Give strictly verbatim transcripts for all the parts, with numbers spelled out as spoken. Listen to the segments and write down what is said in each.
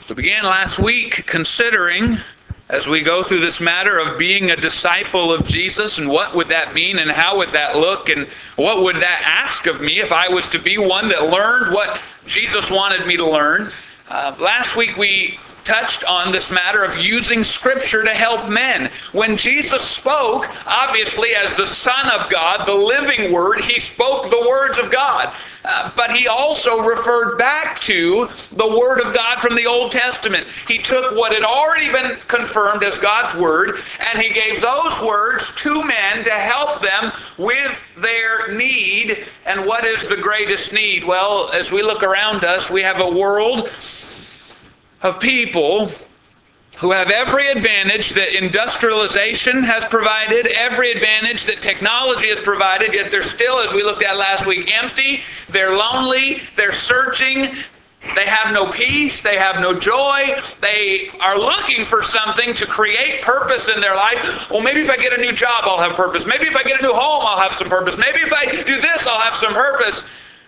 We began last week considering, as we go through this matter of being a disciple of Jesus, and what would that mean, and how would that look, and what would that ask of me if I was to be one that learned what Jesus wanted me to learn. Uh, last week we touched on this matter of using Scripture to help men. When Jesus spoke, obviously as the Son of God, the living Word, He spoke the words of God. Uh, but He also referred back to the Word of God from the Old Testament. He took what had already been confirmed as God's Word, and He gave those words to men to help them with their need. And what is the greatest need? Well, as we look around us, we have a world of people who have every advantage that industrialization has provided, every advantage that technology has provided, yet they're still, as we looked at last week, empty, they're lonely, they're searching, they have no peace, they have no joy, they are looking for something to create purpose in their life. Well, maybe if I get a new job, I'll have purpose. Maybe if I get a new home, I'll have some purpose. Maybe if I do this, I'll have some purpose.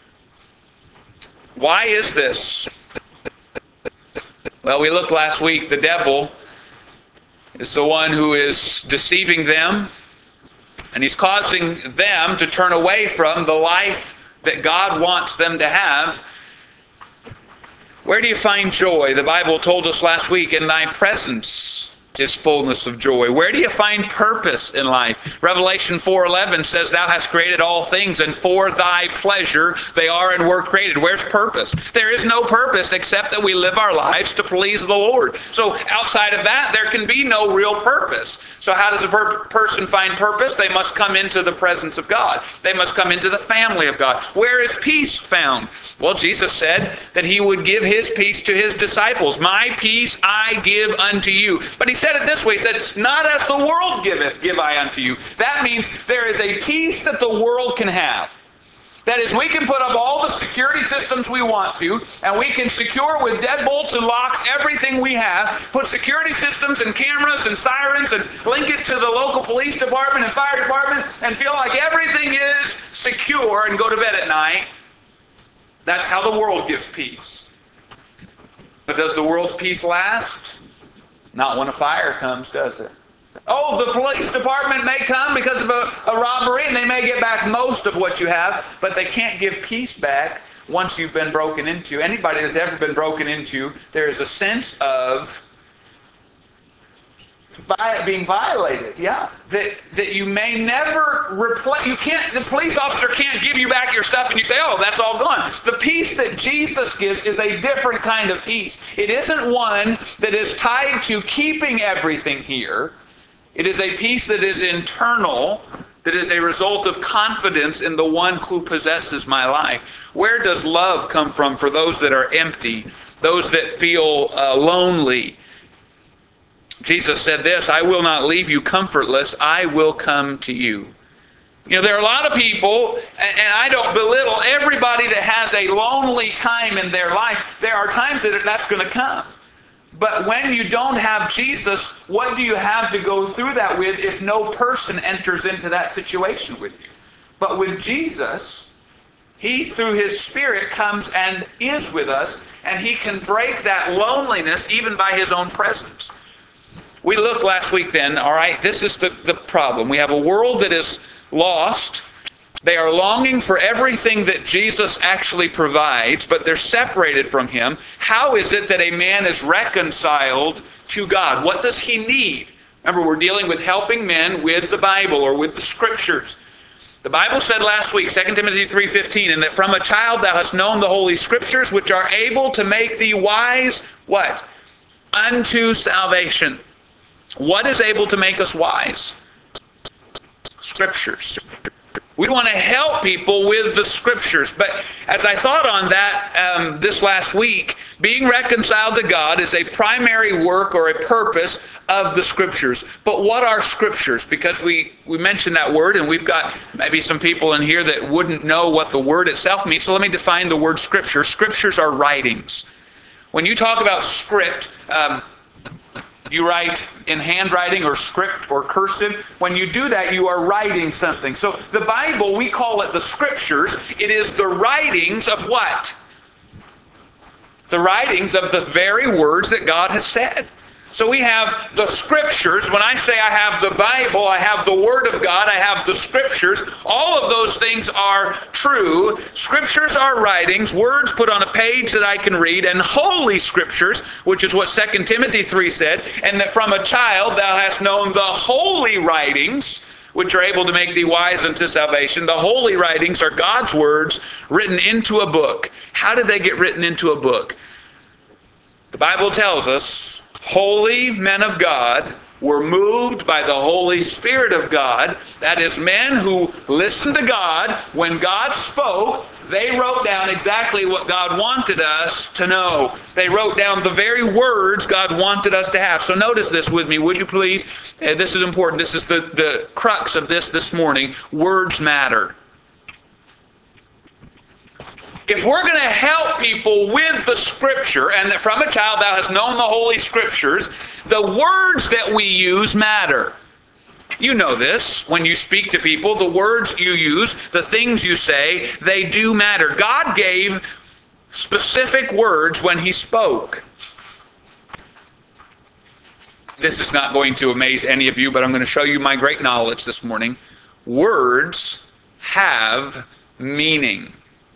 Why is this? Well, we looked last week, the devil is the one who is deceiving them, and he's causing them to turn away from the life that God wants them to have. Where do you find joy? The Bible told us last week, in thy presence is fullness of joy. Where do you find purpose in life? Revelation four eleven says, thou hast created all things, and for thy pleasure they are and were created. Where's purpose? There is no purpose except that we live our lives to please the Lord. So outside of that, there can be no real purpose. So how does a per- person find purpose? They must come into the presence of God. They must come into the family of God. Where is peace found? Well, Jesus said that He would give His peace to His disciples. My peace I give unto you. But He said it this way. He said, not as the world giveth, give I unto you. That means there is a peace that the world can have. That is, we can put up all the security systems we want to, and we can secure with deadbolts and locks everything we have, put security systems and cameras and sirens and link it to the local police department and fire department and feel like everything is secure and go to bed at night. That's how the world gives peace. But does the world's peace last? Not when a fire comes, does it? Oh, the police department may come because of a, a robbery, and they may get back most of what you have, but they can't give peace back once you've been broken into. Anybody that's ever been broken into, there is a sense of being violated, yeah. That that you may never replace. You can't. The police officer can't give you back your stuff, and you say, "Oh, that's all gone." The peace that Jesus gives is a different kind of peace. It isn't one that is tied to keeping everything here. It is a peace that is internal, that is a result of confidence in the one who possesses my life. Where does love come from for those that are empty, those that feel uh, lonely? Jesus said this, I will not leave you comfortless, I will come to you. You know, there are a lot of people, and I don't belittle everybody that has a lonely time in their life. There are times that that's going to come. But when you don't have Jesus, what do you have to go through that with if no person enters into that situation with you? But with Jesus, He, through His Spirit, comes and is with us, and He can break that loneliness even by His own presence. We looked last week then, all right, this is the, the problem. We have a world that is lost. They are longing for everything that Jesus actually provides, but they're separated from Him. How is it that a man is reconciled to God? What does he need? Remember, we're dealing with helping men with the Bible or with the Scriptures. The Bible said last week, Second Timothy three fifteen, and that from a child thou hast known the Holy Scriptures, which are able to make thee wise, what? Unto salvation. What is able to make us wise? Scriptures. We want to help people with the Scriptures. But as I thought on that um, this last week, being reconciled to God is a primary work or a purpose of the Scriptures. But what are Scriptures? Because we, we mentioned that word, and we've got maybe some people in here that wouldn't know what the word itself means. So let me define the word Scripture. Scriptures are writings. When you talk about script, um, you write in handwriting or script or cursive. When you do that, you are writing something. So the Bible, we call it the Scriptures. It is the writings of what? The writings of the very words that God has said. So we have the Scriptures. When I say I have the Bible, I have the Word of God, I have the Scriptures. All of those things are true. Scriptures are writings, words put on a page that I can read, and holy Scriptures, which is what Second Timothy three said, and that from a child thou hast known the holy writings, which are able to make thee wise unto salvation. The holy writings are God's words written into a book. How did they get written into a book? The Bible tells us holy men of God were moved by the Holy Spirit of God. That is, men who listened to God. When God spoke, they wrote down exactly what God wanted us to know. They wrote down the very words God wanted us to have. So notice this with me, would you please? Uh, this is important. This is the, the crux of this this morning. Words matter. If we're going to help people with the Scripture, and that from a child thou hast known the Holy Scriptures, the words that we use matter. You know this. When you speak to people, the words you use, the things you say, they do matter. God gave specific words when He spoke. This is not going to amaze any of you, but I'm going to show you my great knowledge this morning. Words have meaning.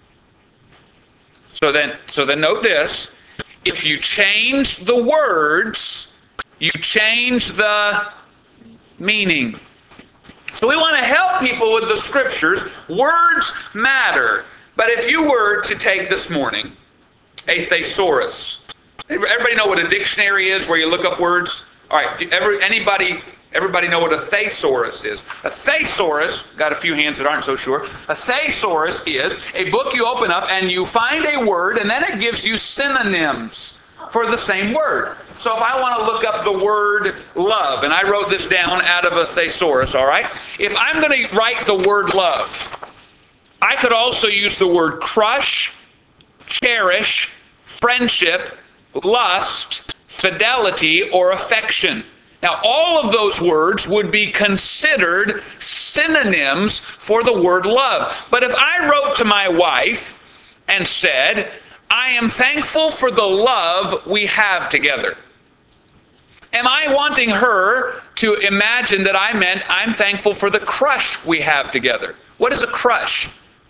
So then, so then note this. If you change the words, you change the meaning. So we want to help people with the Scriptures. Words matter. But if you were to take this morning a thesaurus. Everybody know what a dictionary is, where you look up words? All right, every, anybody... Everybody know what a thesaurus is? A thesaurus, got a few hands that aren't so sure. A thesaurus is a book you open up and you find a word, and then it gives you synonyms for the same word. So if I want to look up the word love, and I wrote this down out of a thesaurus, all right? If I'm going to write the word love, I could also use the word crush, cherish, friendship, lust, fidelity, or affection. Now, all of those words would be considered synonyms for the word love. But if I wrote to my wife and said, I am thankful for the love we have together, am I wanting her to imagine that I meant I'm thankful for the crush we have together? What is a crush?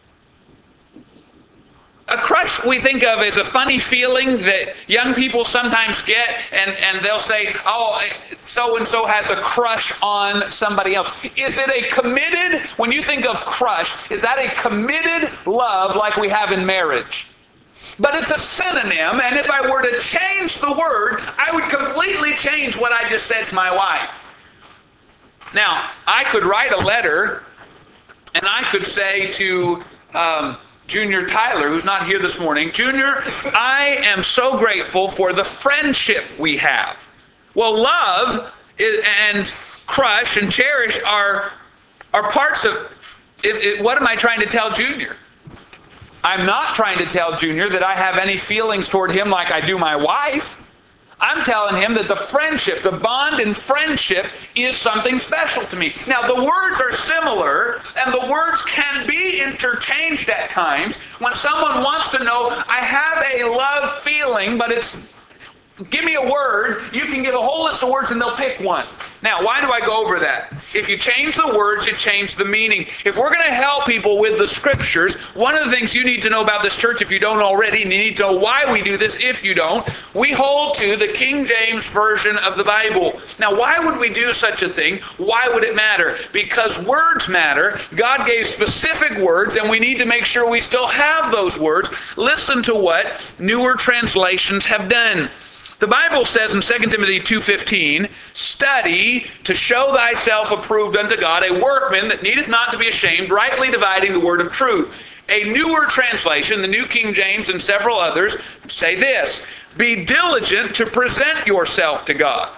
A crush we think of as a funny feeling that young people sometimes get, and, and they'll say, oh, so-and-so has a crush on somebody else. Is it a committed, when you think of crush, is that a committed love like we have in marriage? But it's a synonym, and if I were to change the word, I would completely change what I just said to my wife. Now, I could write a letter, and I could say to... Um, Junior Tyler, who's not here this morning, Junior, I am so grateful for the friendship we have. Well, love is, and crush and cherish are, are parts of, it, it, what am I trying to tell Junior? I'm not trying to tell Junior that I have any feelings toward him like I do my wife. I'm telling him that the friendship, the bond in friendship is something special to me. Now, the words are similar, and the words can be interchanged at times. When someone wants to know, I have a love feeling, but it's, give me a word, you can give a whole list of words and they'll pick one. Now, why do I go over that? If you change the words, you change the meaning. If we're going to help people with the Scriptures, one of the things you need to know about this church, if you don't already, and you need to know why we do this if you don't, we hold to the King James Version of the Bible. Now, why would we do such a thing? Why would it matter? Because words matter. God gave specific words, and we need to make sure we still have those words. Listen to what newer translations have done. The Bible says in Second Timothy two fifteen, study to show thyself approved unto God, a workman that needeth not to be ashamed, rightly dividing the word of truth. A newer translation, the New King James and several others, say this, be diligent to present yourself to God.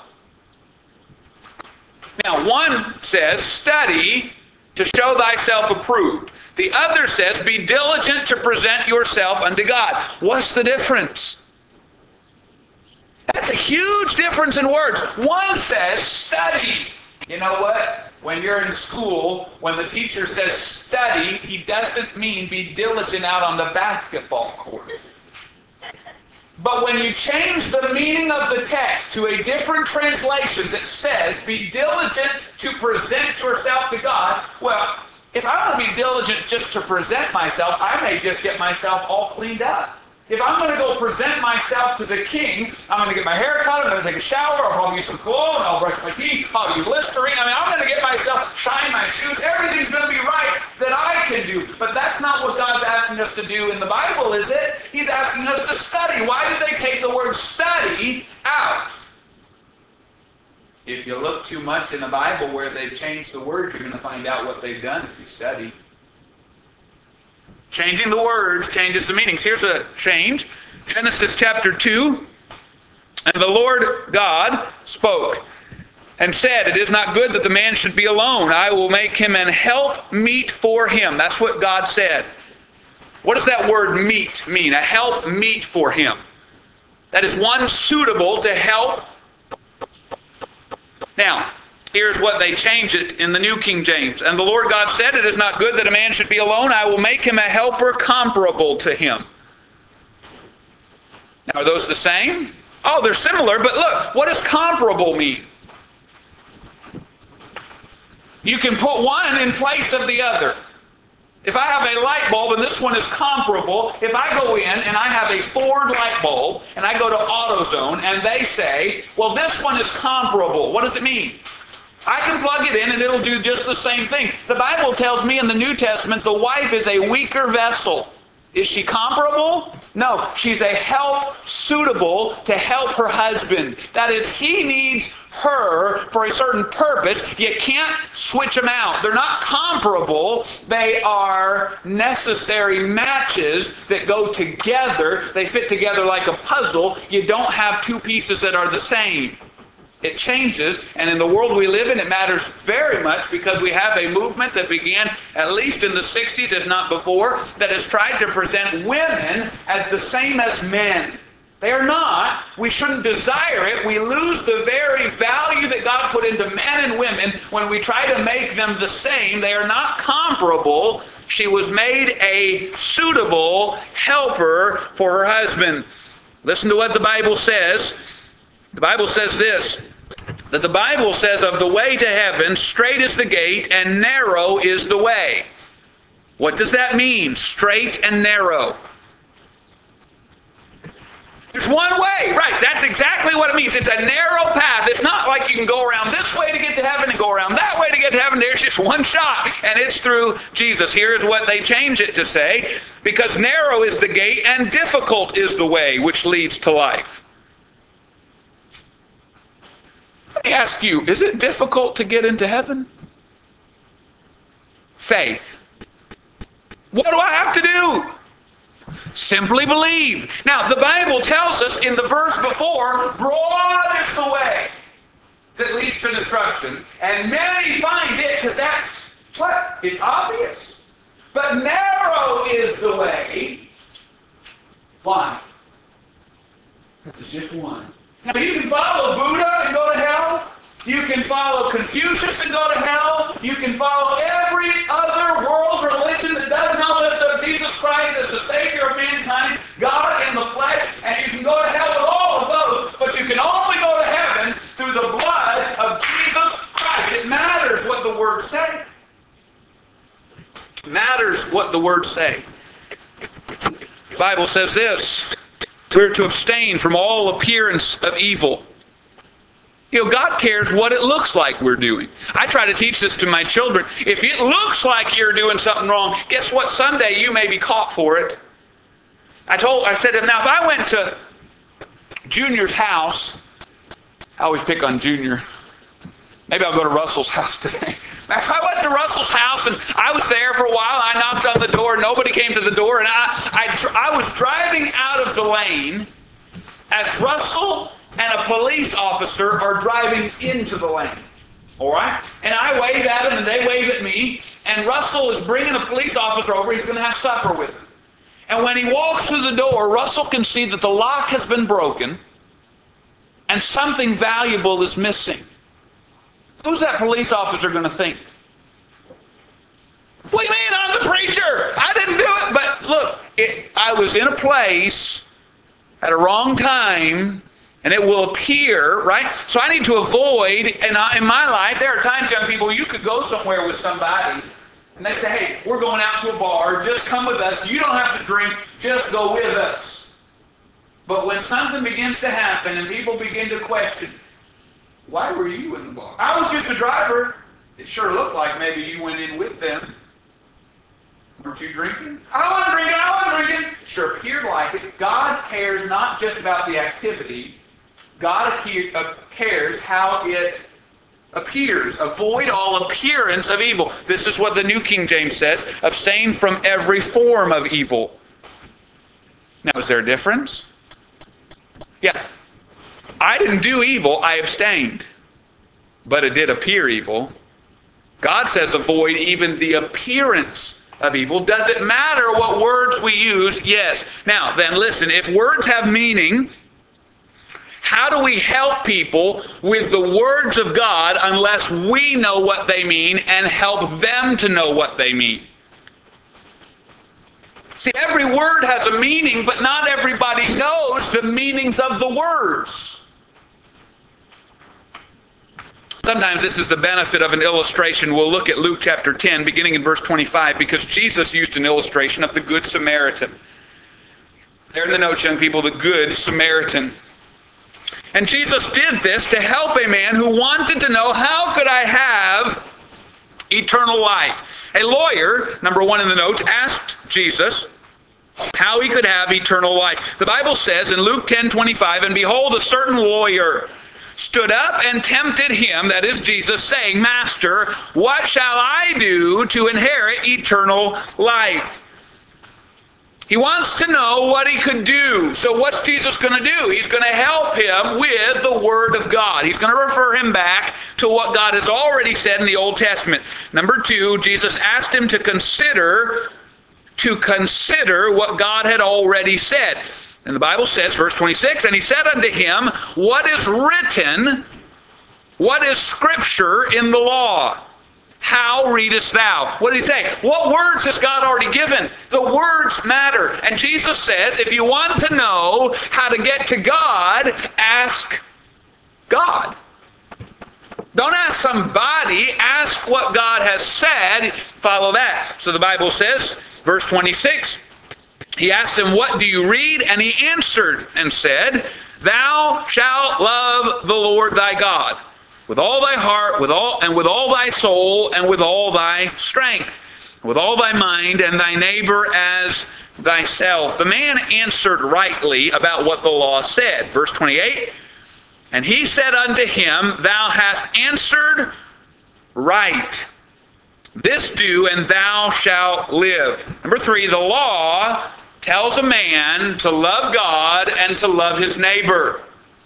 Now, one says, study to show thyself approved. The other says, be diligent to present yourself unto God. What's the difference? That's a huge difference in words. One says, study. You know what? When you're in school, when the teacher says study, he doesn't mean be diligent out on the basketball court. But when you change the meaning of the text to a different translation that says, be diligent to present yourself to God, well, if I want to be diligent just to present myself, I may just get myself all cleaned up. If I'm going to go present myself to the king, I'm going to get my hair cut, I'm going to take a shower, I'll probably use some cologne, I'll brush my teeth, I'll use Listerine. I mean, I'm going to get myself, shine my shoes, everything's going to be right that I can do. But that's not what God's asking us to do in the Bible, is it? He's asking us to study. Why did they take the word study out? If you look too much in the Bible where they've changed the words, you're going to find out what they've done if you study. Changing the words changes the meanings. Here's a change. Genesis chapter two. And the Lord God spoke and said, it is not good that the man should be alone. I will make him an help meet for him. That's what God said. What does that word meet mean? A help meet for him. That is one suitable to help. Now, here's what they change it in the New King James. And the Lord God said, it is not good that a man should be alone. I will make him a helper comparable to him. Now, are those the same? Oh, they're similar, but look, what does comparable mean? You can put one in place of the other. If I have a light bulb and this one is comparable, if I go in and I have a Ford light bulb and I go to AutoZone and they say, well, this one is comparable. What does it mean? I can plug it in and it'll do just the same thing. The Bible tells me in the New Testament the wife is a weaker vessel. Is she comparable? No, she's a help suitable to help her husband. That is, he needs her for a certain purpose. You can't switch them out. They're not comparable. They are necessary matches that go together. They fit together like a puzzle. You don't have two pieces that are the same. It changes, and in the world we live in, it matters very much because we have a movement that began at least in the sixties, if not before, that has tried to present women as the same as men. They are not. We shouldn't desire it. We lose the very value that God put into men and women when we try to make them the same. They are not comparable. She was made a suitable helper for her husband. Listen to what the Bible says. The Bible says this, that the Bible says of the way to heaven, straight is the gate and narrow is the way. What does that mean, straight and narrow? There's one way, right? That's exactly what it means. It's a narrow path. It's not like you can go around this way to get to heaven and go around that way to get to heaven. There's just one shot, and it's through Jesus. Here's what they change it to say, because narrow is the gate and difficult is the way which leads to life. Let me ask you, is it difficult to get into heaven? Faith. What do I have to do? Simply believe. Now, the Bible tells us in the verse before, broad is the way that leads to destruction, and many find it, because that's what? It's obvious. But narrow is the way. Why? Because it's just one. Now, you can follow Buddha and go to hell. You can follow Confucius and go to hell. You can follow every other world religion that does not lift up Jesus Christ as the Savior of mankind, God in the flesh, and you can go to hell with all of those, but you can only go to heaven through the blood of Jesus Christ. It matters what the words say. It matters what the words say. The Bible says this. We're to abstain from all appearance of evil. You know, God cares what it looks like we're doing. I try to teach this to my children. If it looks like you're doing something wrong, guess what? Someday you may be caught for it. I told, I said, now if I went to Junior's house, I always pick on Junior. Maybe I'll go to Russell's house today. If I went to Russell's house and I was there for a while, I knocked on the door, nobody came to the door, and I, I, I was driving out of the lane as Russell and a police officer are driving into the lane. All right? And I wave at them and they wave at me, and Russell is bringing a police officer over. He's going to have supper with him. And when he walks through the door, Russell can see that the lock has been broken and something valuable is missing. Who's that police officer going to think? What do you mean, I'm the preacher? I didn't do it. But look, it, I was in a place at a wrong time, and it will appear, right? So I need to avoid, and I, in my life, there are times, young people, you could go somewhere with somebody, and they say, hey, we're going out to a bar, just come with us. You don't have to drink, just go with us. But when something begins to happen and people begin to question, why were you in the bar? I was just a driver. It sure looked like maybe you went in with them. Weren't you drinking? I wasn't drinking, I wasn't drinking. Sure appeared like it. God cares not just about the activity. God cares how it appears. Avoid all appearance of evil. This is what the New King James says. Abstain from every form of evil. Now, is there a difference? Yeah. I didn't do evil, I abstained. But it did appear evil. God says avoid even the appearance of evil. Does it matter what words we use? Yes. Now, then listen, if words have meaning, how do we help people with the words of God unless we know what they mean and help them to know what they mean? See, every word has a meaning, but not everybody knows the meanings of the words. Sometimes this is the benefit of an illustration. We'll look at Luke chapter ten, beginning in verse twenty-five, because Jesus used an illustration of the Good Samaritan. There in the notes, young people, the Good Samaritan. And Jesus did this to help a man who wanted to know, how could I have eternal life? A lawyer, number one in the notes, asked Jesus how he could have eternal life. The Bible says in Luke ten twenty-five, and behold, a certain lawyer stood up and tempted him, that is Jesus, saying, Master, what shall I do to inherit eternal life? He wants to know what he could do. So what's Jesus going to do? He's going to help him with the Word of God. He's going to refer him back to what God has already said in the Old Testament. Number two, Jesus asked him to consider, to consider what God had already said. And the Bible says, verse twenty-six, and he said unto him, what is written, what is Scripture in the law? How readest thou? What did he say? What words has God already given? The words matter. And Jesus says, if you want to know how to get to God, ask God. Don't ask somebody, ask what God has said, follow that. So the Bible says, verse twenty-six, he asked him, what do you read? And he answered and said, thou shalt love the Lord thy God with all thy heart, with all and with all thy soul, and with all thy strength, with all thy mind, and thy neighbor as thyself. The man answered rightly about what the law said. Verse twenty-eight, and he said unto him, thou hast answered right. This do, and thou shalt live. Number three, the law tells a man to love God and to love his neighbor.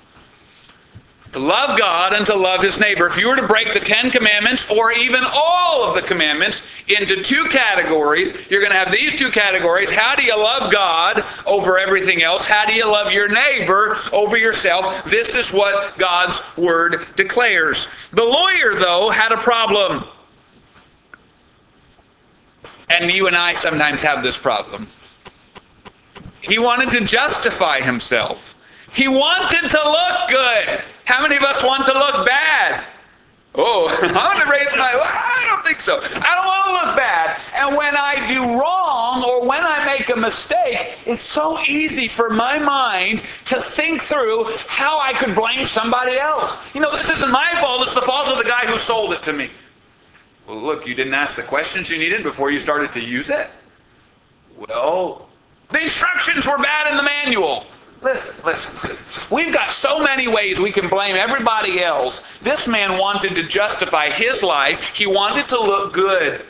To love God and to love his neighbor. If you were to break the Ten Commandments, or even all of the commandments, into two categories, you're going to have these two categories. How do you love God over everything else? How do you love your neighbor over yourself? This is what God's Word declares. The lawyer, though, had a problem. And you and I sometimes have this problem. He wanted to justify himself. He wanted to look good. How many of us want to look bad? Oh, I want to raise my... I don't think so. I don't want to look bad. And when I do wrong, or when I make a mistake, it's so easy for my mind to think through how I could blame somebody else. You know, this isn't my fault. It's the fault of the guy who sold it to me. Well, look, you didn't ask the questions you needed before you started to use it? Well, the instructions were bad in the manual. Listen, listen, listen. We've got so many ways we can blame everybody else. This man wanted to justify his life. He wanted to look good.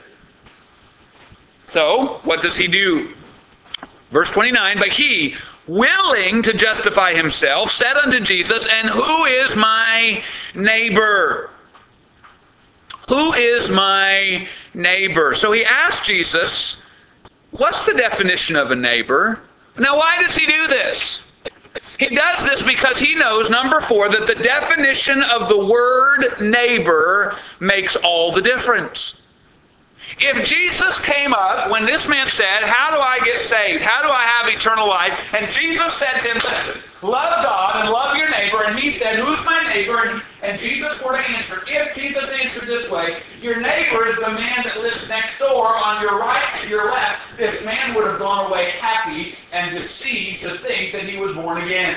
So, what does he do? Verse twenty-nine, but he, willing to justify himself, said unto Jesus, and who is my neighbor? Who is my neighbor? So he asked Jesus, what's the definition of a neighbor? Now, why does he do this? He does this because he knows, number four, that the definition of the word neighbor makes all the difference. If Jesus came up when this man said, how do I get saved? How do I have eternal life? And Jesus said to him, listen, love God and love your neighbor. And he said, who's my neighbor? And, and Jesus were to answer. If Jesus answered this way, your neighbor is the man that lives next door on your right and your left. This man would have gone away happy and deceived to think that he was born again.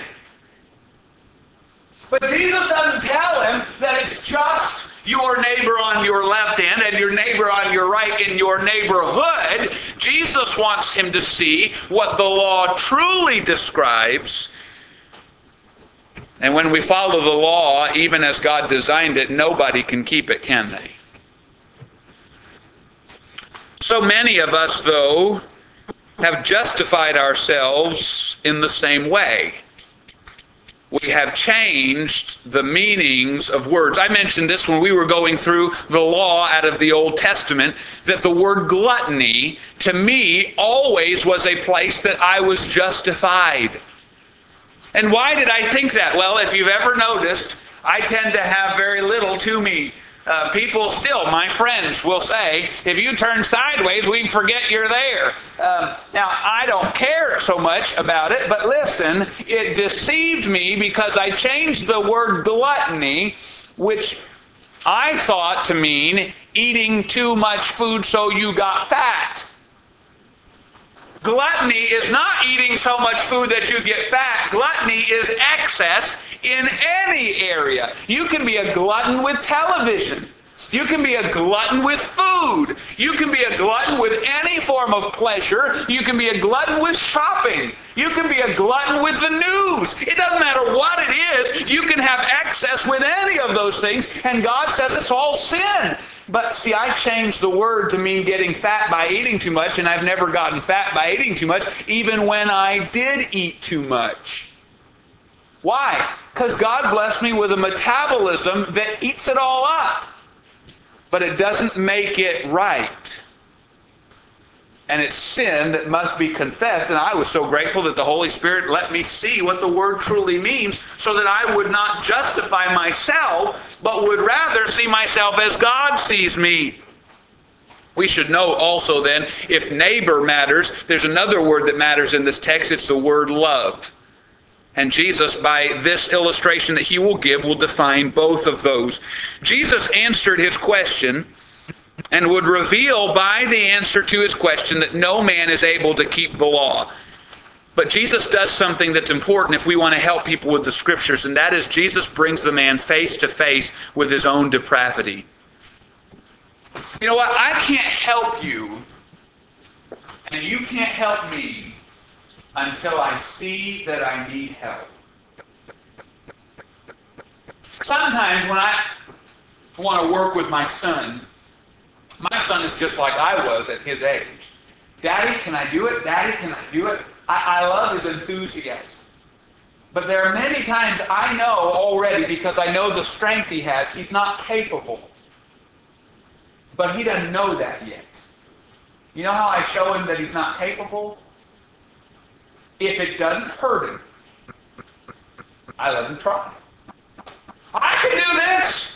But Jesus doesn't tell him that it's just your neighbor on your left hand and your neighbor on your right in your neighborhood. Jesus wants him to see what the law truly describes. And when we follow the law, even as God designed it, nobody can keep it, can they? So many of us, though, have justified ourselves in the same way. We have changed the meanings of words. I mentioned this when we were going through the law out of the Old Testament, that the word gluttony, to me, always was a place that I was justified. And why did I think that? Well, if you've ever noticed, I tend to have very little to me. Uh, people still, my friends, will say, if you turn sideways, we forget you're there. Um, now, I don't care so much about it, but listen, it deceived me because I changed the word gluttony, which I thought to mean eating too much food so you got fat. Gluttony is not eating so much food that you get fat. Gluttony is excess in any area. You can be a glutton with television. You can be a glutton with food. You can be a glutton with any form of pleasure. You can be a glutton with shopping. You can be a glutton with the news. It doesn't matter what it is. You can have excess with any of those things, and God says it's all sin. But see, I changed the word to mean getting fat by eating too much, and I've never gotten fat by eating too much, even when I did eat too much. Why? Because God blessed me with a metabolism that eats it all up. But it doesn't make it right. And it's sin that must be confessed. And I was so grateful that the Holy Spirit let me see what the word truly means, so that I would not justify myself, but would rather see myself as God sees me. We should know also then, if neighbor matters, there's another word that matters in this text. It's the word love. And Jesus, by this illustration that he will give, will define both of those. Jesus answered his question and would reveal by the answer to his question that no man is able to keep the law. But Jesus does something that's important if we want to help people with the Scriptures, and that is Jesus brings the man face to face with his own depravity. You know what? I can't help you, and you can't help me until I see that I need help. Sometimes when I want to work with my son, my son is just like I was at his age. Daddy, can I do it? Daddy, can I do it? I, I love his enthusiasm. But there are many times I know already, because I know the strength he has, he's not capable. But he doesn't know that yet. You know how I show him that he's not capable? If it doesn't hurt him, I let him try. I can do this!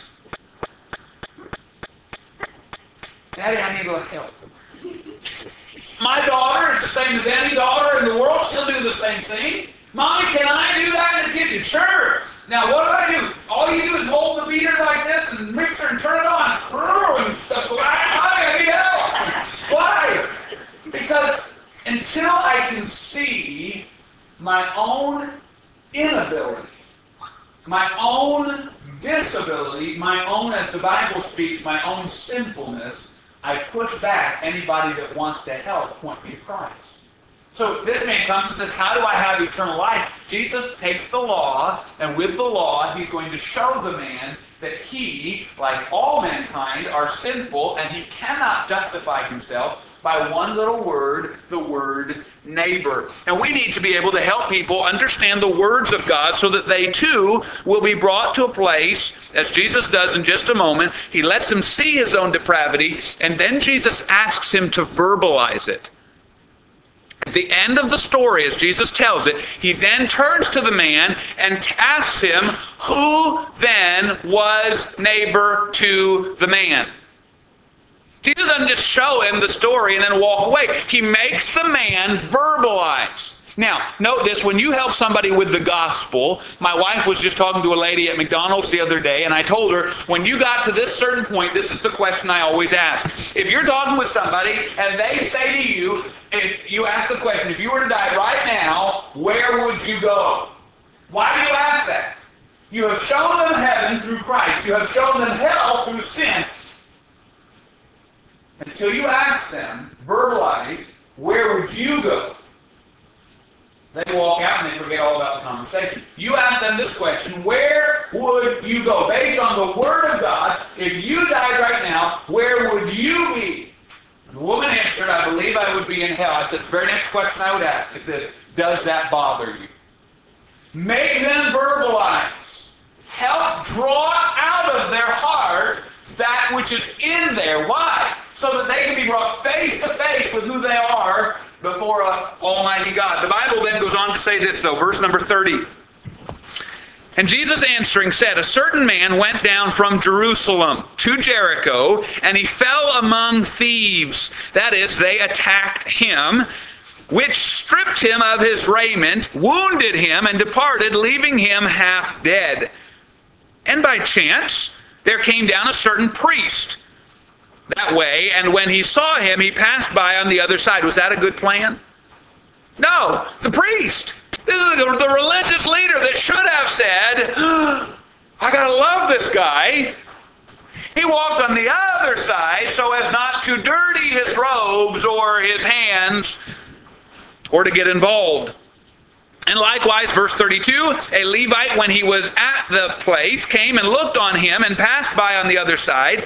Daddy, I need a little help. My daughter is the same as any daughter in the world. She'll do the same thing. Mommy, can I do that in the kitchen? Sure. Now, what do I do? All you do is hold the beater like this and mixer and turn it on. And stuff. I need help. Why? Because until I can see my own inability, my own disability, my own, as the Bible speaks, my own sinfulness, I push back anybody that wants to help point me to Christ. So this man comes and says, how do I have eternal life? Jesus takes the law, and with the law, he's going to show the man that he, like all mankind, are sinful, and he cannot justify himself by one little word, the word neighbor. And we need to be able to help people understand the words of God so that they too will be brought to a place, as Jesus does in just a moment. He lets them see his own depravity, and then Jesus asks him to verbalize it. At the end of the story, as Jesus tells it, he then turns to the man and asks him, who then was neighbor to the man? Jesus doesn't just show him the story and then walk away. He makes the man verbalize. Now, note this, when you help somebody with the gospel, my wife was just talking to a lady at McDonald's the other day, and I told her, when you got to this certain point, this is the question I always ask. If you're talking with somebody and they say to you, if you ask the question, if you were to die right now, where would you go? Why do you ask that? You have shown them heaven through Christ. You have shown them hell through sin. Until you ask them, verbalize, where would you go? They walk out and they forget all about the conversation. You ask them this question, where would you go? Based on the Word of God, if you died right now, where would you be? The woman answered, I believe I would be in hell. I said, the very next question I would ask is this, does that bother you? Make them verbalize. Help draw out of their heart that which is in there. Why? So that they can be brought face to face with who they are before uh, Almighty God. The Bible then goes on to say this, though, verse number thirty. And Jesus answering said, a certain man went down from Jerusalem to Jericho, and he fell among thieves. That is, they attacked him, which stripped him of his raiment, wounded him, and departed, leaving him half dead. And by chance, there came down a certain priest that way, and when he saw him, he passed by on the other side. Was that a good plan? No, the priest. This is the, the religious leader that should have said, I gotta love this guy. He walked on the other side so as not to dirty his robes or his hands or to get involved. And likewise, verse thirty-two, a Levite, when he was at the place, came and looked on him and passed by on the other side.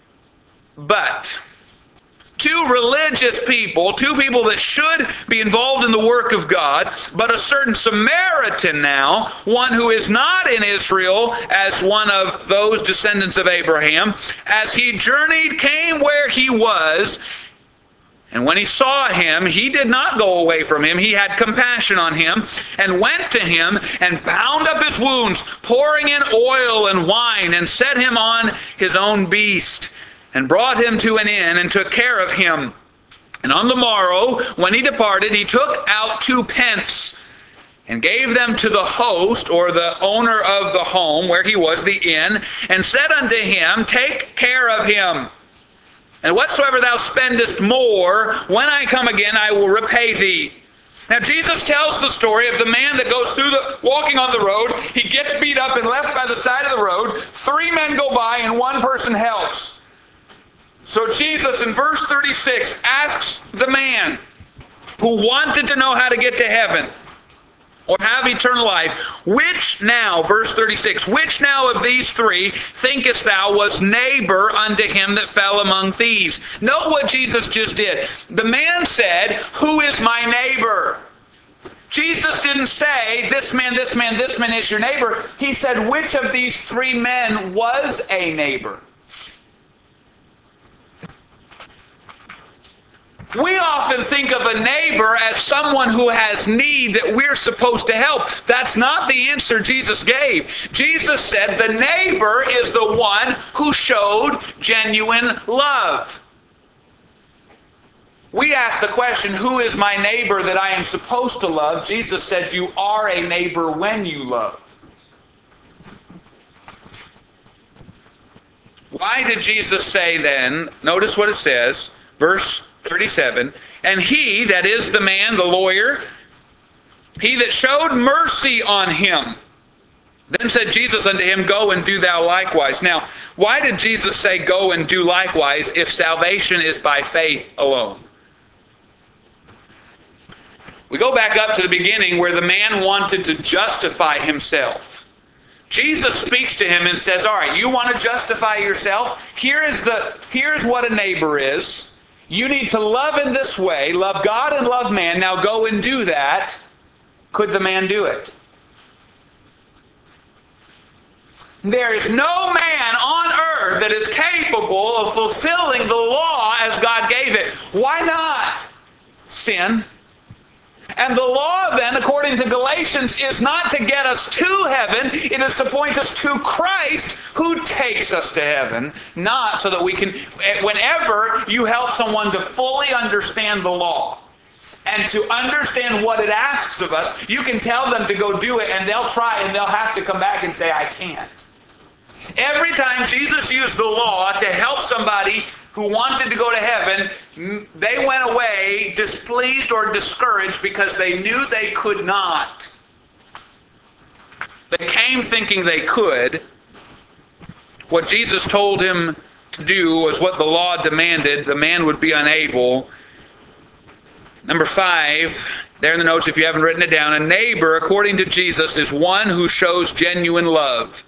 But two religious people, two people that should be involved in the work of God, but a certain Samaritan now, one who is not in Israel as one of those descendants of Abraham, as he journeyed, came where he was, and when he saw him, he did not go away from him. He had compassion on him, and went to him, and bound up his wounds, pouring in oil and wine, and set him on his own beast, and brought him to an inn, and took care of him. And on the morrow, when he departed, he took out two pence, and gave them to the host, or the owner of the home, where he was, the inn, and said unto him, take care of him. And whatsoever thou spendest more, when I come again, I will repay thee. Now Jesus tells the story of the man that goes through the, walking on the road. He gets beat up and left by the side of the road. Three men go by and one person helps. So Jesus in verse thirty-six asks the man who wanted to know how to get to heaven or have eternal life, which now, verse thirty-six, which now of these three thinkest thou was neighbor unto him that fell among thieves? Note what Jesus just did. The man said, who is my neighbor? Jesus didn't say, this man, this man, this man is your neighbor. He said, which of these three men was a neighbor? We often think of a neighbor as someone who has need that we're supposed to help. That's not the answer Jesus gave. Jesus said the neighbor is the one who showed genuine love. We ask the question, who is my neighbor that I am supposed to love? Jesus said, you are a neighbor when you love. Why did Jesus say then, notice what it says, verse thirty-seven, and he, that is the man, the lawyer, he that showed mercy on him, then said Jesus unto him, go and do thou likewise. Now, why did Jesus say go and do likewise if salvation is by faith alone? We go back up to the beginning where the man wanted to justify himself. Jesus speaks to him and says, all right, you want to justify yourself? Here is the, here's what a neighbor is. You need to love in this way, love God and love man. Now go and do that. Could the man do it? There is no man on earth that is capable of fulfilling the law as God gave it. Why not? Sin. And the law then, according to Galatians, is not to get us to heaven. It is to point us to Christ who takes us to heaven. Not so that we can, whenever you help someone to fully understand the law and to understand what it asks of us, you can tell them to go do it and they'll try and they'll have to come back and say, I can't. Every time Jesus used the law to help somebody who wanted to go to heaven, they went away displeased or discouraged because they knew they could not. They came thinking they could. What Jesus told him to do was what the law demanded. The man would be unable. Number five, there in the notes if you haven't written it down, a neighbor, according to Jesus, is one who shows genuine love.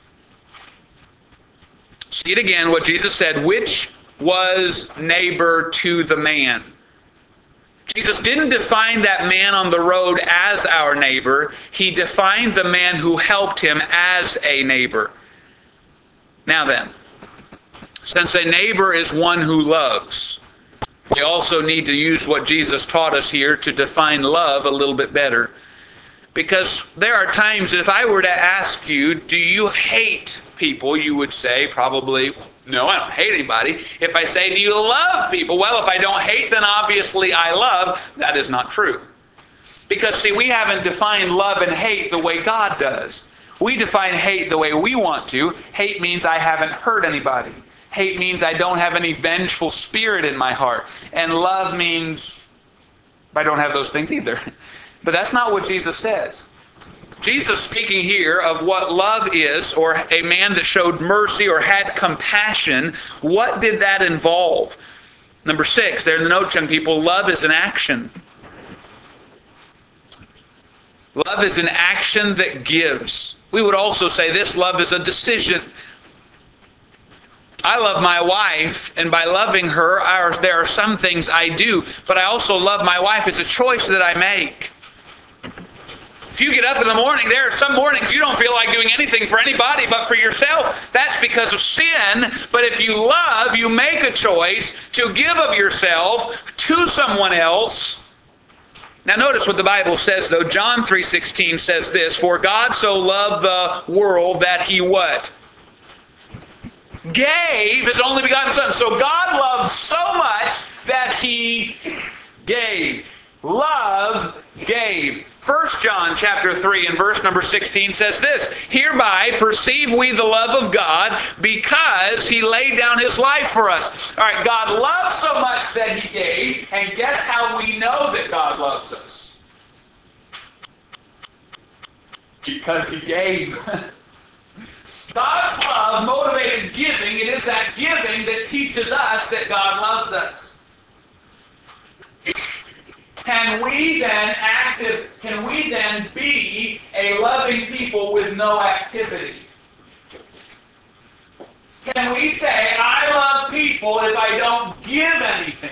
See it again, what Jesus said, which was neighbor to the man. Jesus didn't define that man on the road as our neighbor. He defined the man who helped him as a neighbor. Now then, since a neighbor is one who loves, we also need to use what Jesus taught us here to define love a little bit better. Because there are times that if I were to ask you, do you hate people, you would say probably, no, I don't hate anybody. If I say, do you love people? Well, if I don't hate, then obviously I love. That is not true. Because, see, we haven't defined love and hate the way God does. We define hate the way we want to. Hate means I haven't hurt anybody. Hate means I don't have any vengeful spirit in my heart. And love means I don't have those things either. But that's not what Jesus says. Jesus speaking here of what love is, or a man that showed mercy or had compassion, what did that involve? Number six, there in the notes, young people, love is an action. Love is an action that gives. We would also say this, love is a decision. I love my wife, and by loving her, there are some things I do, but I also love my wife. It's a choice that I make. If you get up in the morning, there are some mornings you don't feel like doing anything for anybody but for yourself. That's because of sin. But if you love, you make a choice to give of yourself to someone else. Now notice what the Bible says, though. John three sixteen says this, for God so loved the world that he what? Gave his only begotten Son. So God loved so much that he gave. Love gave. First John chapter three and verse number sixteen says this, hereby perceive we the love of God because he laid down his life for us. All right, God loved so much that he gave, and guess how we know that God loves us? Because he gave. God's love motivated giving. It is that giving that teaches us that God loves us. Can we then active, can we then be a loving people with no activity? Can we say, I love people if I don't give anything?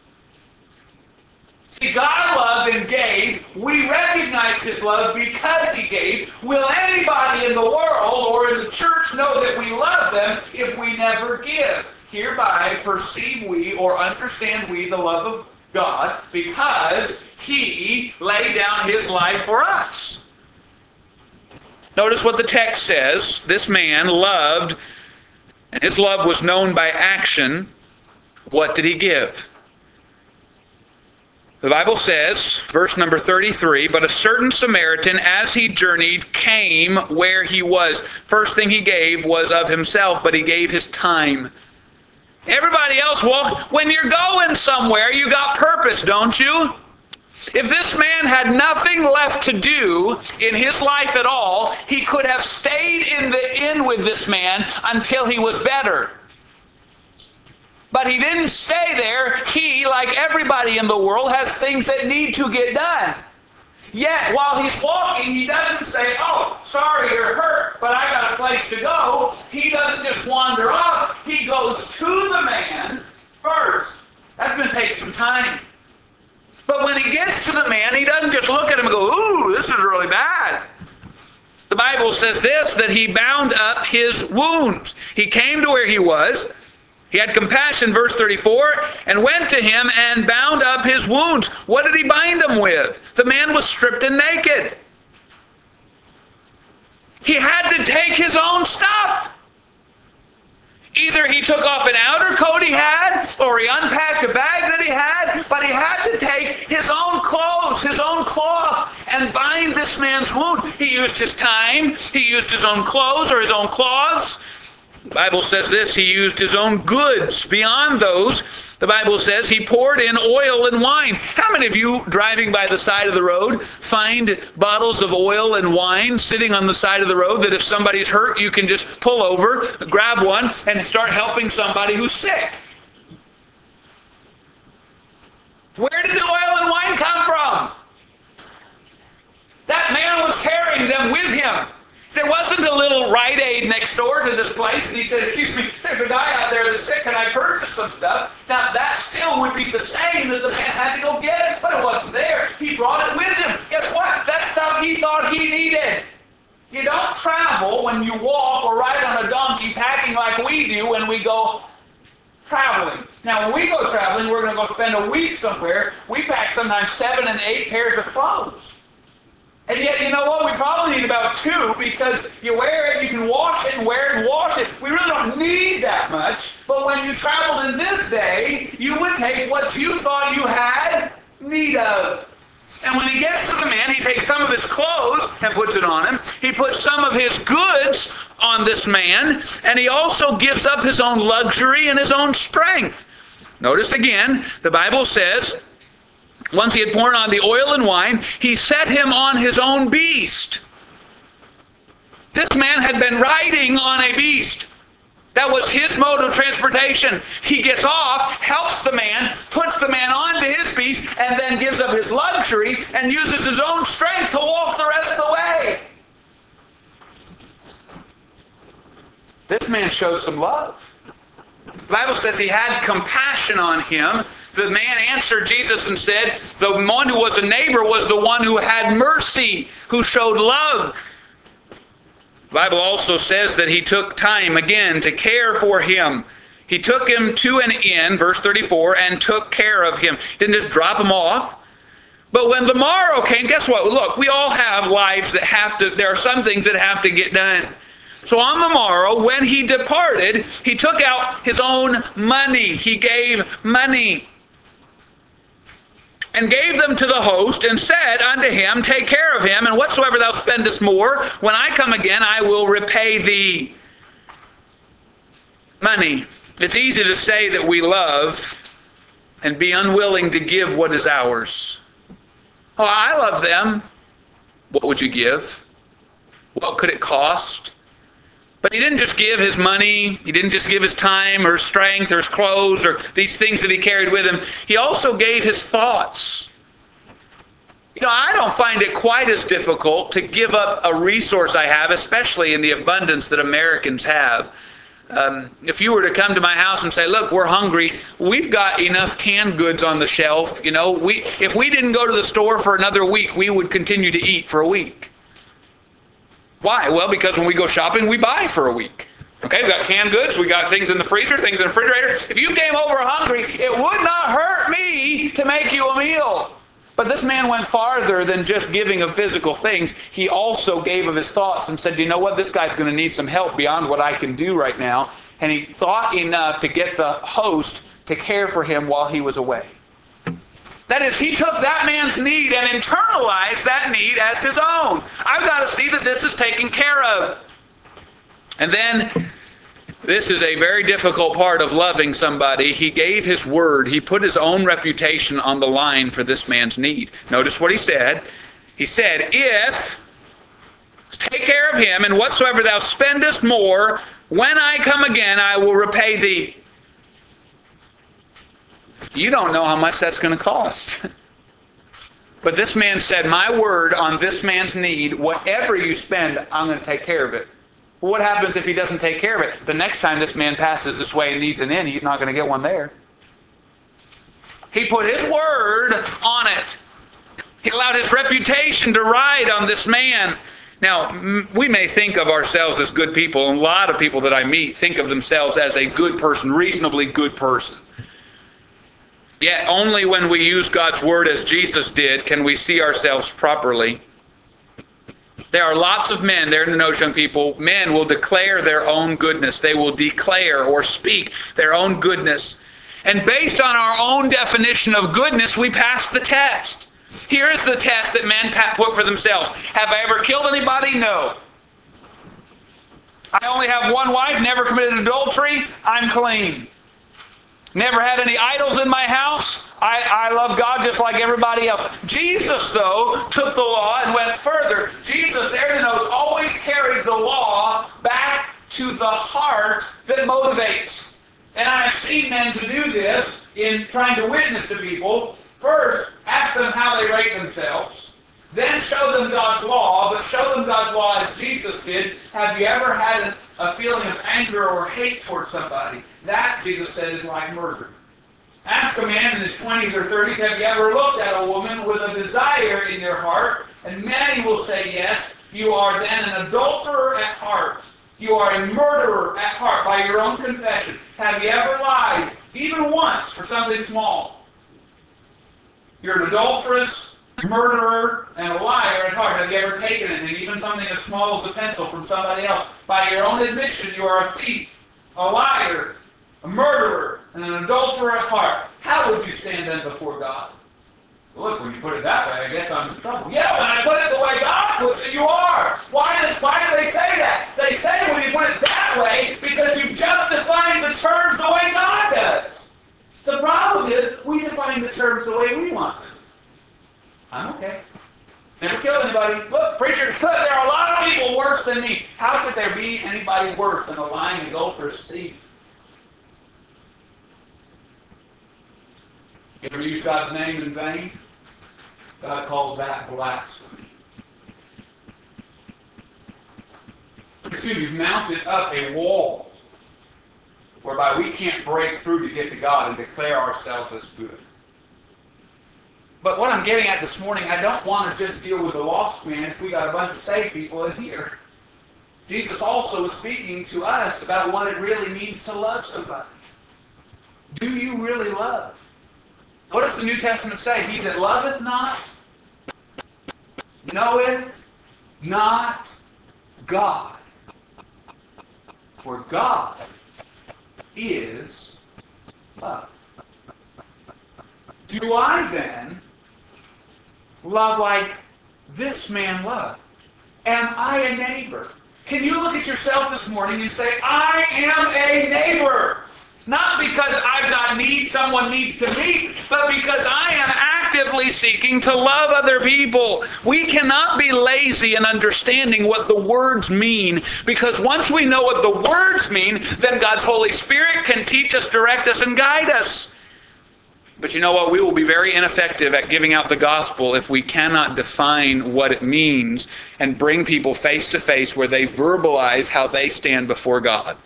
See, God loved and gave. We recognize his love because he gave. Will anybody in the world or in the church know that we love them if we never give? Hereby perceive we or understand we the love of God because he laid down his life for us. Notice what the text says. This man loved, and his love was known by action. What did he give? The Bible says, verse number thirty-three, but a certain Samaritan, as he journeyed, came where he was. First thing he gave was of himself, but he gave his time. Everybody else, well, when you're going somewhere, you got purpose, don't you? If this man had nothing left to do in his life at all, he could have stayed in the inn with this man until he was better. But he didn't stay there. He, like everybody in the world, has things that need to get done. Yet, while he's walking, he doesn't say, oh, sorry, you're hurt, but I got a place to go. He doesn't just wander off. He goes to the man first. That's going to take some time. But when he gets to the man, he doesn't just look at him and go, ooh, this is really bad. The Bible says this, that he bound up his wounds. He came to where he was, He had compassion, verse thirty-four, and went to him and bound up his wounds. What did he bind him with? The man was stripped and naked. He had to take his own stuff. Either he took off an outer coat he had, or he unpacked a bag that he had, but he had to take his own clothes, his own cloth, and bind this man's wound. He used his time, he used his own clothes or his own cloths. The Bible says this, he used his own goods. Beyond those, the Bible says he poured in oil and wine. How many of you driving by the side of the road find bottles of oil and wine sitting on the side of the road that if somebody's hurt, you can just pull over, grab one, and start helping somebody who's sick? Where did the oil and wine come from? That man was carrying them with him. There wasn't a little Rite Aid next door to this place, and he said, excuse me, there's a guy out there that's sick, and I purchased some stuff. Now, that still would be the same that the man had to go get it, but it wasn't there. He brought it with him. Guess what? That stuff he thought he needed. You don't travel when you walk or ride on a donkey packing like we do when we go traveling. Now, when we go traveling, we're going to go spend a week somewhere. We pack sometimes seven and eight pairs of clothes. And yet, you know what? We probably need about two because you wear it, you can wash it and wear it and wash it. We really don't need that much. But when you traveled in this day, you would take what you thought you had need of. And when he gets to the man, he takes some of his clothes and puts it on him. He puts some of his goods on this man. And he also gives up his own luxury and his own strength. Notice again, the Bible says, once he had poured on the oil and wine, he set him on his own beast. This man had been riding on a beast. That was his mode of transportation. He gets off, helps the man, puts the man onto his beast, and then gives up his luxury and uses his own strength to walk the rest of the way. This man shows some love. The Bible says he had compassion on him. The man answered Jesus and said, the one who was a neighbor was the one who had mercy, who showed love. The Bible also says that he took time again to care for him. He took him to an inn, verse thirty-four, and took care of him. Didn't just drop him off. But when the morrow came, guess what? Look, we all have lives that have to, there are some things that have to get done. So on the morrow, when he departed, he took out his own money. He gave money. And gave them to the host, and said unto him, take care of him, and whatsoever thou spendest more, when I come again, I will repay thee. Money. It's easy to say that we love and be unwilling to give what is ours. Oh, I love them. What would you give? What could it cost? But he didn't just give his money, he didn't just give his time or strength or his clothes or these things that he carried with him. He also gave his thoughts. You know, I don't find it quite as difficult to give up a resource I have, especially in the abundance that Americans have. Um, if you were to come to my house and say, look, we're hungry, we've got enough canned goods on the shelf. You know, we if we didn't go to the store for another week, we would continue to eat for a week. Why? Well, because when we go shopping, we buy for a week. Okay, we got canned goods, we got things in the freezer, things in the refrigerator. If you came over hungry, it would not hurt me to make you a meal. But this man went farther than just giving of physical things. He also gave of his thoughts and said, you know what, this guy's going to need some help beyond what I can do right now. And he thought enough to get the host to care for him while he was away. That is, he took that man's need and internalized that need as his own. I've got to see that this is taken care of. And then, this is a very difficult part of loving somebody. He gave his word. He put his own reputation on the line for this man's need. Notice what he said. He said, if, take care of him, and whatsoever thou spendest more, when I come again, I will repay thee. You don't know how much that's going to cost. But this man said, my word on this man's need, whatever you spend, I'm going to take care of it. Well, what happens if he doesn't take care of it? The next time this man passes this way and needs an inn, he's not going to get one there. He put his word on it. He allowed his reputation to ride on this man. Now, m- we may think of ourselves as good people, and a lot of people that I meet think of themselves as a good person, reasonably good person. Yet only when we use God's Word as Jesus did can we see ourselves properly. There are lots of men, there in the notion of people, men will declare their own goodness. They will declare or speak their own goodness. And based on our own definition of goodness, we pass the test. Here's the test that men put for themselves. Have I ever killed anybody? No. I only have one wife, never committed adultery. I'm clean. Never had any idols in my house. I, I love God just like everybody else. Jesus, though, took the law and went further. Jesus, there to know, always carried the law back to the heart that motivates. And I have seen men to do this in trying to witness to people. First, ask them how they rate themselves. Then show them God's law, but show them God's law as Jesus did. Have you ever had a feeling of anger or hate towards somebody? That, Jesus said, is like murder. Ask a man in his twenties or thirties, have you ever looked at a woman with a desire in your heart? And many will say yes. You are then an adulterer at heart. You are a murderer at heart by your own confession. Have you ever lied, even once, for something small? You're an adulteress, murderer, and a liar at heart. Have you ever taken anything, even something as small as a pencil, from somebody else? By your own admission, you are a thief, a liar, a murderer, and an adulterer at heart. How would you stand then before God? Look, when you put it that way, I guess I'm in trouble. Yeah, when I put it the way God puts it, you are. Why, does, why do they say that? They say when you put it that way because you just define the terms the way God does. The problem is we define the terms the way we want them. I'm okay. Never killed anybody. Look, preacher, there are a lot of people worse than me. How could there be anybody worse than a lying, adulterous thief? You ever use God's name in vain? God calls that blasphemy. Pretty soon you've mounted up a wall whereby we can't break through to get to God and declare ourselves as good. But what I'm getting at this morning, I don't want to just deal with the lost man if we got a bunch of saved people in here. Jesus also is speaking to us about what it really means to love somebody. Do you really love? What does the New Testament say? He that loveth not, knoweth not God. For God is love. Do I then love like this man loved? Am I a neighbor? Can you look at yourself this morning and say, I am a neighbor? Not because I've got needs someone needs to meet, but because I am actively seeking to love other people. We cannot be lazy in understanding what the words mean, because once we know what the words mean, then God's Holy Spirit can teach us, direct us, and guide us. But you know what? We will be very ineffective at giving out the gospel if we cannot define what it means and bring people face to face where they verbalize how they stand before God.